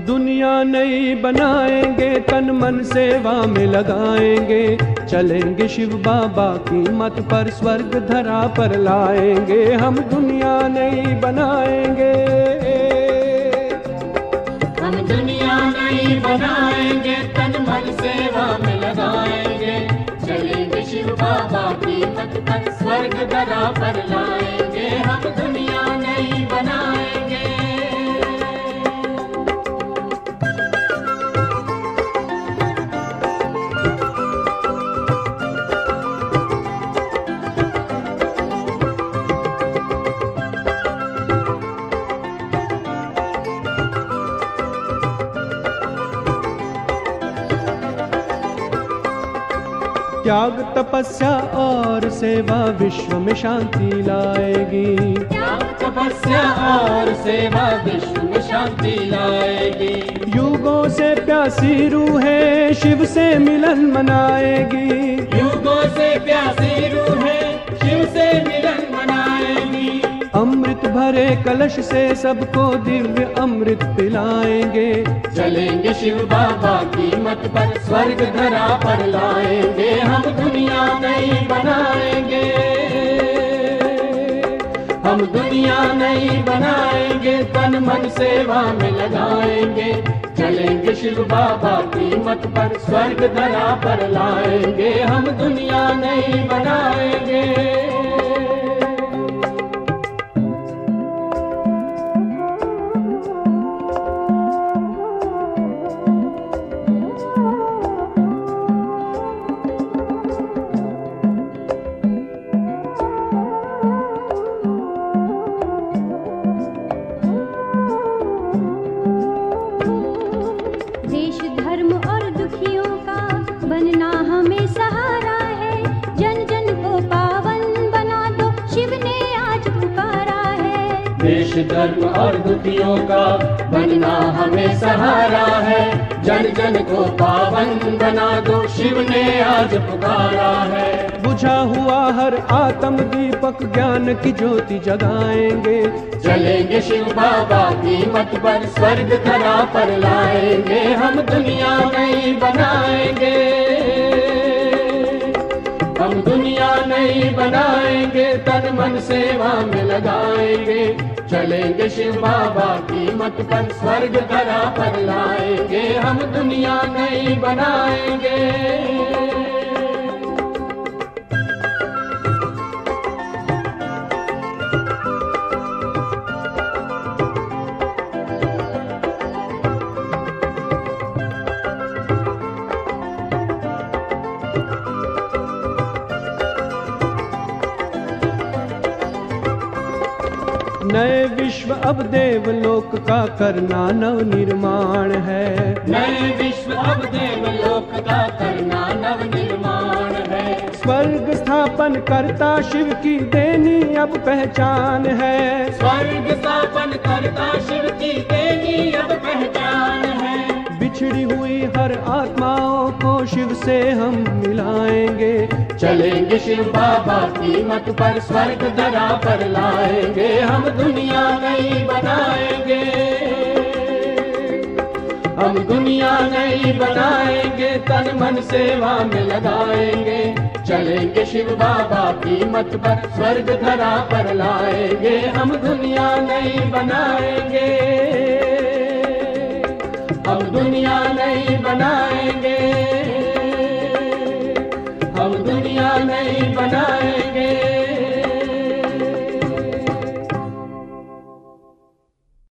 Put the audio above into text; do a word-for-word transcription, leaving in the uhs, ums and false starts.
दुनिया नई बनाएंगे, तन मन सेवा में लगाएंगे, चलेंगे शिव बाबा की मत पर, स्वर्ग धरा पर लाएंगे। हम दुनिया नई बनाएंगे, हम दुनिया नई बनाएंगे, तन मन सेवा में लगाएंगे, चलेंगे शिव बाबा की मत पर, स्वर्ग धरा पर लाएंगे। हम दुनिया नई बनाएंगे। त्याग तपस्या और सेवा विश्व में शांति लाएगी, त्याग तपस्या और सेवा विश्व में शांति लाएगी। युगों से प्यासी रूहें शिव से मिलन मनाएगी, युगों से प्यासी रूहें शिव से मिलन मनाएगी। अमृत भरे कलश से सबको दिव्य अमृत पिलाएंगे, चलेंगे शिव बाबा की मत पर, स्वर्ग धरा पर लाएंगे। हम दुनिया नई बनाएंगे, हम दुनिया नई बनाएंगे, तन मन सेवा में लगाएंगे, चलेंगे शिव बाबा की मत पर, स्वर्ग धरा पर लाएंगे। हम दुनिया नई बनाएंगे। देश धर्म और दुखियों का बनना हमें सहारा है, जन जन को पावन बना दो, शिव ने आज पुकारा है। देश धर्म और दुखियों का बनना हमें सहारा है, जन जन को पावन बना दो, शिव ने आज पुकारा है। बुझा हुआ हर आत्म दीपक ज्ञान की ज्योति जगाएंगे, चलेंगे शिव बाबा की मत पर, स्वर्ग धरा पर लाएंगे। हम दुनिया नई बनाएंगे, हम दुनिया नई बनाएंगे, तन मन सेवा में लगाएंगे, चलेंगे शिव बाबा की मत पर, स्वर्ग धरा पर लाएंगे। हम दुनिया नई बनाएंगे। नए विश्व अब देवलोक का करना नव निर्माण है, नए विश्व अब देवलोक का करना नव निर्माण है। स्वर्ग स्थापन करता शिव की देनी अब पहचान है, स्वर्ग स्थापन करता शिव की देनी अब पहचान है। बिछड़ी हुई हर आत्माओं को शिव से हम मिलाएंगे, चलेंगे शिव बाबा की मत पर, स्वर्ग धरा पर लाएंगे। हम दुनिया नई बनाएंगे, हम दुनिया नई बनाएंगे, तन मन सेवा में लगाएंगे, चलेंगे शिव बाबा की मत पर, स्वर्ग धरा पर लाएंगे। हम दुनिया नई बनाएंगे, हम दुनिया नई बनाएंगे, हम दुनिया नई बनाएंगे।